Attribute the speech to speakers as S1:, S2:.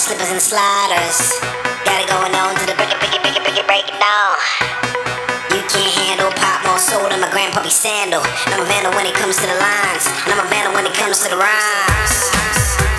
S1: slippers and sliders. Got it going on to the break it down. You can't handle pop more soul than my grandpappy sandal. And I'm a vandal when it comes to the lines, and I'm a vandal when it comes to the rhymes.